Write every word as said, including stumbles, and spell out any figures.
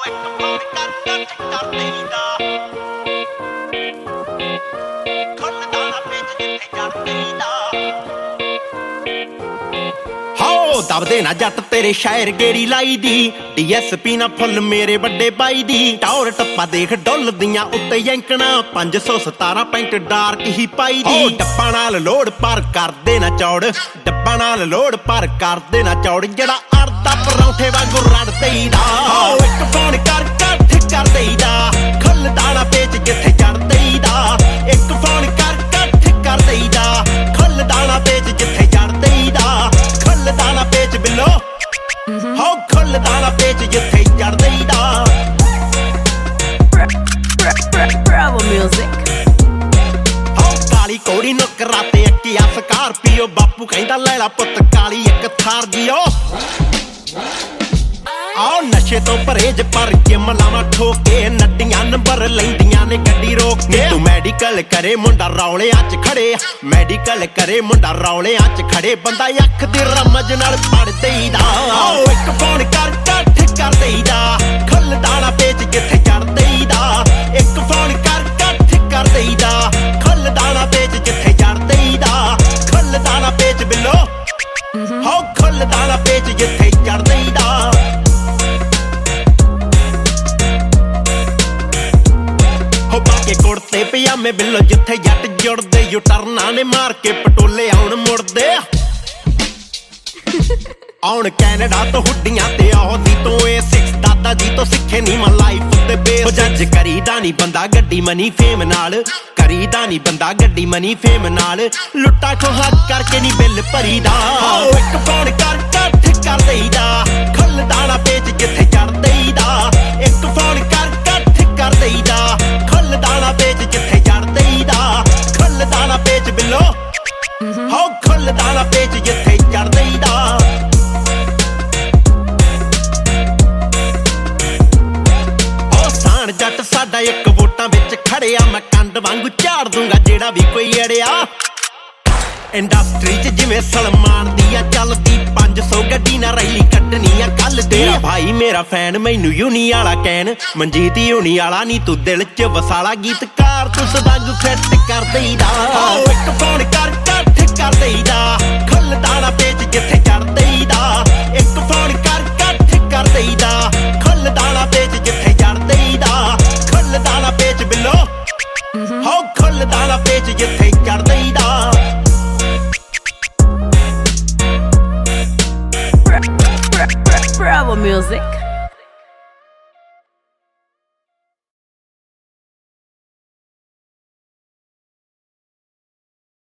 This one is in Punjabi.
ਦਬਦੇ ਨਾ ਜੱਟ ਤੇਰੇ ਸ਼ਾਇਰ ਗੇੜੀ ਲਾਈ ਦੀ ਡੀ ਐਸ ਪੀ ਨਾ ਫੁੱਲ ਮੇਰੇ ਵੱਡੇ ਬਾਈ ਦੀ ਟੌਰ ਟੱਪਾ ਦੇਖ ਡੁੱਲਦੀਆਂ ਉੱਤੇ ਯੰਕਣਾ ਪੰਜ ਸੌ ਸਤਾਰਾਂ ਪੈਂਟ ਡਾਰਕ ਹੀ ਪਾਈ ਦੀ ਡੱਬਾ ਨਾਲ ਲੋੜ ਪਰ ਕਰਦੇ ਨਾ ਚੌੜ ਡੱਬਾ ਨਾਲ ਲੋੜ ਪਰ ਕਰਦੇ ਨਾ ਚੌੜ ਜਿਹੜਾ ਅੜਦਾ ਪਰੌਂਠੇ ਵਾਂਗੂ ਰੜ ਦੇਈਦਾ ਇੱਕ ਫੋਨ ਕਰ ਕੱਠ ਕਰ ਦੇਈਦਾ ਖੁੱਲਦਾ ਨਾ ਪੇਚ ਜਿੱਥੇ ਚੜ ਦੇਈਦਾ ਇੱਕ ਫੋਨ ਕਰ ਕੱਠ ਕਰ ਦੇਈਦਾ ਖੁੱਲਦਾ ਨਾ ਪੇਚ ਜਿੱਥੇ ਚੜ ਦੇਈਦਾ ਖੁੱਲਦਾ ਨਾ ਪੇਚ ਬਿੱਲੋ ਹੋ ਖੁੱਲਦਾ ਨਾ ਪੇਚ ਜਿੱਥੇ ਚੜ ਦੇਈਦਾ Bravo music ਹੋ ਕਾਲੀ ਕੋੜੀ ਨੂੰ ਕਰਾਤੇ ਅੱਕਿਆ ਸਕਾਰਪੀਓ ਬਾਪੂ ਕਹਿੰਦਾ ਲੈ ਲਾ ਪੁੱਤ ਕਾਲੀ ਇੱਕ ਥਾਰ ਜੀਓ ਆਹ ਨਸ਼ੇ ਤੋਂ ਪਰਹੇਜ ਪਰ ਜਿਮ ਲਾਵਾਂ ਠੋਕੇ ਨੱਡੀਆਂ ਨੰਬਰ ਲੈਂਦੀਆਂ ਨੇ ਗੱਡੀ ਰੋਕ ਕੇ ਤੂੰ ਮੈਡੀਕਲ ਕਰੇ ਮੁੰਡਾ ਰੌਲਿਆਂ 'ਚ ਖੜੇ ਮੈਡੀਕਲ ਕਰੇ ਮੁੰਡਾ ਰੌਲਿਆਂ 'ਚ ਖੜੇ ਬੰਦਾ ਅੱਖ ਦੀ ਰਮਜ ਨਾਲ ਪੜ ਦੇਈਦਾ ਆਹ ਇੱਕ ਫੋਨ ਕਰ ਕੱਠ ਕਰ ਦੇਈਦਾ ਖੁੱਲਦਾ ਨਾ ਪੇਚ ਜਿੱਥੇ ਚੜ ਦੇਈਦਾ ਇੱਕ ਫੋਨ ਕਰ ਕੱਠ ਕਰ ਦੇਈਦਾ ਖੁੱਲਦਾ ਨਾ ਪੇਚ ਜਿੱਥੇ ਚੜ ਦੇਈਦਾ ਖੁੱਲਦਾ ਨਾ ਪੇਚ ਬਿੱਲੋ ਹੋ ਖੁੱਲਦਾ ਨਾ ਪੇਚ ਜਿੱਥੇ ਚੜ ਦੇਈਦਾ ਕੁੜਤੇ ਪਜਾਮੇ ਬਿੱਲੋ ਜਿੱਥੇ ਜੱਟ ਜੁੜਦੇ ਯੂਟਰਨਾਂ ਨੇ ਮਾਰ ਕੇ ਪਟੋਲੇ ਆਉਣ ਮੁੜਦੇ ਆਉਣ ਕੈਨੇਡਾ ਤੋਂ ਹੁੱਡੀਆਂ ਤੇ ਆਉਦੀ ਤੋਂ ਏ ਸਿਕਸ ਦਾਦਾ ਜੀ ਤੋਂ ਸਿੱਖੇ ਨੀ ਮੈਂ ਲਾਈਫ ਉੱਤੇ ਬੇਸ ਜੱਜ ਕਰੀਦਾ ਨੀ ਬੰਦਾ ਗੱਡੀ ਮਨੀ ਫੇਮ ਨਾਲ ਕਰੀਦਾ ਨੀ ਬੰਦਾ ਗੱਡੀ ਮਨੀ ਫੇਮ ਨਾਲ ਲੁੱਟਾ ਖੋਹਾ ਕਰਕੇ ਨੀ ਬਿੱਲ ਭਰੀਦਾ ਇੱਕ ਫੋਨ ਕਰ ਕੱਠ ਕਰ ਦੇਈਦਾ ਖੁੱਲਦਾ ਨਾ ਪੇਚ ਜਿੱਥੇ ਚੜ ਦੇਈਦਾ ਇੱਕ ਫੋਨ ਕਰ ਕੱਠ ਕਰ ਦੇਈਦਾ ਖੁੱਲਦਾ ਨਾ ਪੇਚ ਜਿੱਥੇ ਚੜ ਦੇਈਦਾ ਖੁੱਲਦਾ ਨਾ ਪੇਚ ਬਿੱਲੋ ਹੋ ਖੁੱਲਦਾ ਨਾ ਪੇਚ ਜਿੱਥੇ ਚੜ ਦੇਈਦਾ ਉਹ ਸਾਣ ਜੱਟ ਸਾਡਾ ਇੱਕ ਵੋਟਾਂ ਵਿੱਚ ਖੜਿਆ ਮੈਂ ਕੰਡ ਵਾਂਗੂ ਝਾੜ ਦੂੰਗਾ ਜਿਹੜਾ ਵੀ ਕੋਈ ਅੜਿਆ ਇੰਡਸਟਰੀ 'ਚ ਜਿਵੇਂ ਸਲਮਾਨ ਦੀ ਆ ਚੱਲਦੀ ਪੰਜ ਸੌ ਗੱਡੀ ਨਾ ਰੈਲੀ ਕੱਢਣੀ ਆ ਕੱਲ ਤੇਰਾ ਭਾਈ ਮੇਰਾ ਫੈਨ ਮੈਨੂੰ ਯੂਨੀ ਵਾਲਾ ਕਹਿਣ ਮਨਜੀਤ ਯੂਨੀ ਵਾਲਾ ਨੀ ਤੂੰ ਦਿਲ 'ਚ ਵਸਾਲਾ ਗੀਤਕਾਰ ਤੂੰ ਸਦਾਂਗ ਫਿੱਟ ਕਰ ਦੇਈਦਾ ਇੱਕ ਫੋਨ ਕਰ ਕੱਠ ਕਰ ਦੇਈਦਾ ਖੁੱਲਦਾ ਨਾ ਪੇਚ ਜਿੱਥੇ ਚੜ ਦੇਈਦਾ ਇੱਕ ਫੋਨ ਕਰ ਕੱਠ ਕਰ ਦੇਈਦਾ ਖੁੱਲਦਾ ਨਾ ਪੇਚ ਜਿੱਥੇ ਚੜ ਦੇਈਦਾ ਖੁੱਲਦਾ ਨਾ ਪੇਚ ਬਿੱਲੋ ਹੋ ਖੁੱਲਦਾ ਨਾ ਪੇਚ ਜਿੱਥੇ ਚੜ ਦੇਈਦਾ Bravo music